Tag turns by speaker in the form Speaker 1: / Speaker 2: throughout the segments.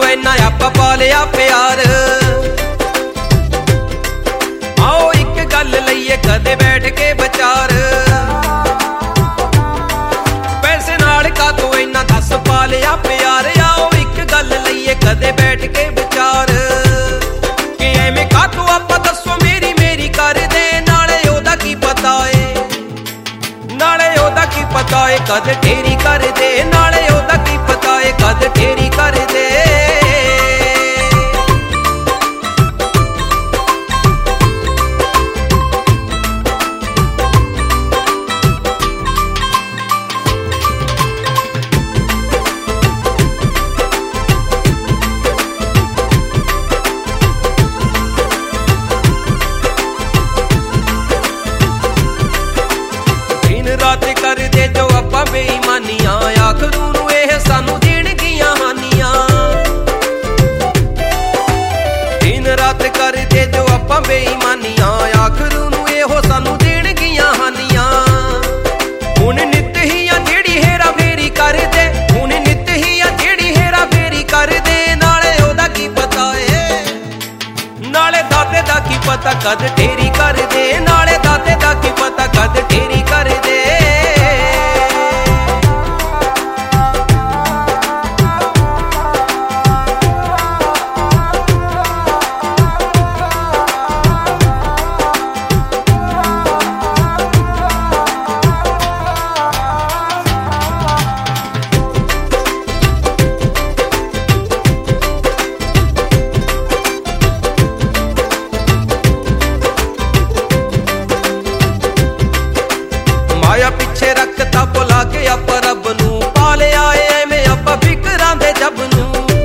Speaker 1: इन्ना आपा पा लिया प्यार। आओ एक गल लईए कदे बैठ के विचार, पैसे नाल का तो इन्ना दस पा लिया प्यार। आओ एक गल लईए कदे बैठ के विचार, कि एवें का तू आपा दसो मेरी मेरी कर दे, नाले ओदा की पता है, नाले ओदा की पता है कद तेरी कर दे, नाले ओदा की पता है कद तेरी कर दे। रात कर दे जो आपा बेईमानियां, आखरू नू एह सानू देणगियां हानियां। दिन रात कर दे जो आपा बेईमानियां, आखरू नू एहो सानू देणगियां हानियां। हुण नित ही आ जेड़ी हेरा फेरी कर दे, हुण नित ही आ जेड़ी हेरा फेरी कर दे, नाले ओदा की पता है, नाले दाते दा की पता कद तेरी कर दे, नाले दाते दा की पता कद तेरी कर दे। माया पिछे रखता बुला के आपा रब नू, पाले आए एवें आपा फिकरां दे जब नू।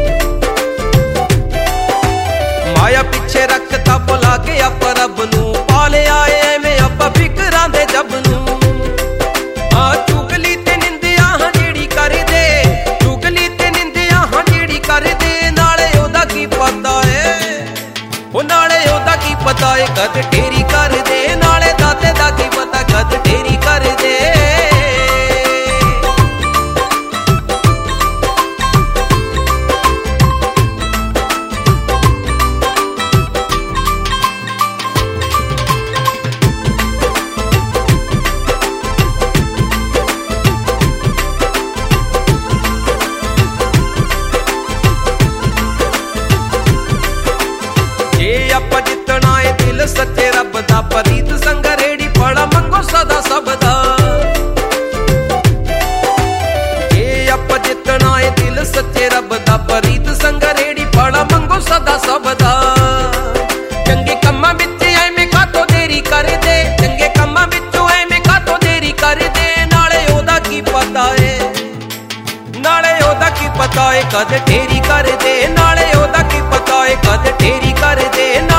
Speaker 1: माया पिछे रखता बुला के आपा रब नू, पाले आए एवें आपा फिकरां दे जब नू। आ चुगली ते निंदिया हां जेड़ी कर दे, चुगली ते निंदिया हां जेड़ी कर दे, नाले ओदा की पता है, ओ नाले ओदा की पता है कद तेरी कर दे, नाले दाते दा की पता कद तेरी कर दे। आपा जितना है दिल सच्चे रब दा, परीत संग रेड़ी पड़ा मंगो सदा सबदा। ये आपा जितना है दिल सच्चे रब दा, परीत संग रेड़ी पड़ा मंगो सदा सबदा। चंगे कम्मां विच एवें कातों देरी कर दे, चंगे कम्मां विचों एवें कातों देरी कर दे, नाले ओदा की पता है, नाले ओदा की पता है कद तेरी कर दे, नाले ओदा की पता है कद तेरी कर दे।